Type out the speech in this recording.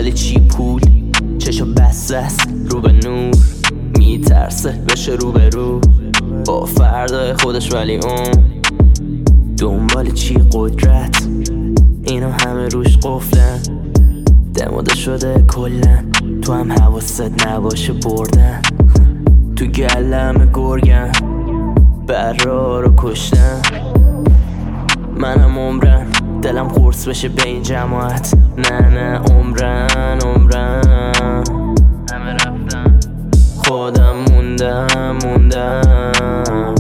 دنبال چی پول، چشو بسته است رو به نور، میترسه بشه رو به رو با فردای خودش، ولی اون دنبال چی؟ قدرت. اینا همه روش قفلن، دماده شده کلن، تو هم حواست نباشه بردن. تو گلم گرگن برا رو کشتن، منم عمرن دلم قرص بشه به این جماعت. نه عمرن همه رفتن، خودم موندم